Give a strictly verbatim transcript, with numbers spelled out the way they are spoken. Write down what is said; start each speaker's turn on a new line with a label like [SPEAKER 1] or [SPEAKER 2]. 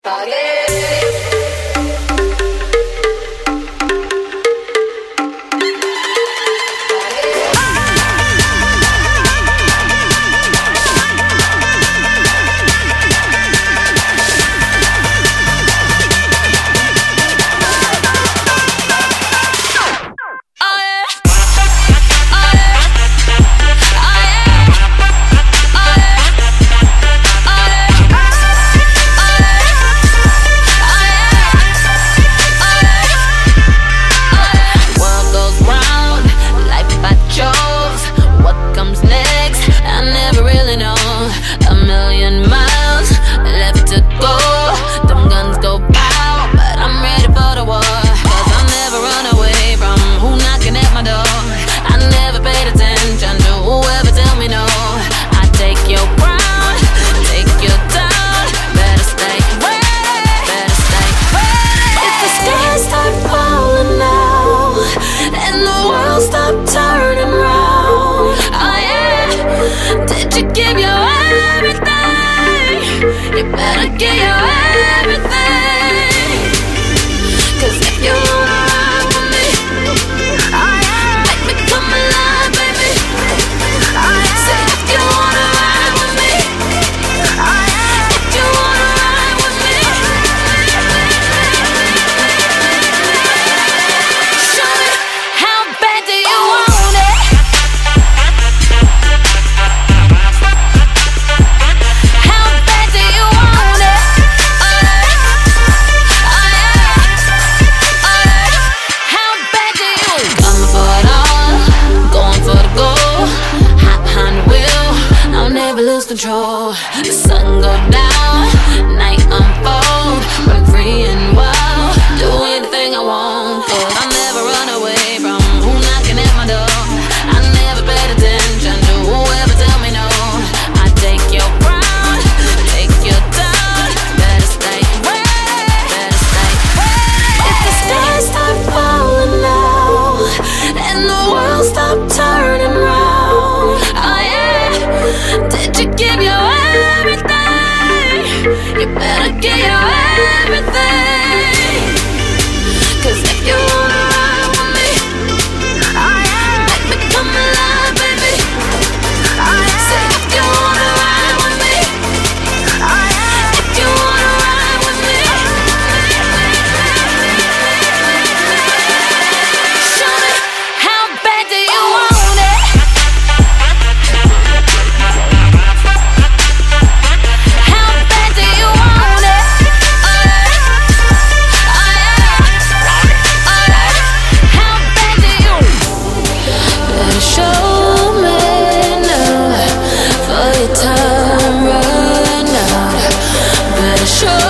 [SPEAKER 1] Control. The sun go down, night unfold. I'm free and wild, do anything I want. Cause I'll never run away from who knocking at my door. I never paid attention to whoever tell me no. I take your crown, take your down. Better stay ready, better stay ready. If the stars start falling now and the world stop turning round, oh yeah, did you give your everything? You better give your everything. Cause if you wanna ride with me, oh yeah, make me come alive, baby. Oh yeah. Say if you wanna ride with me, oh yeah, if you wanna ride with me. Show me how bad do you want it? How bad do you want it? Oh yeah, oh yeah, oh yeah. How bad do you? Better show me now, for your time run out. Better show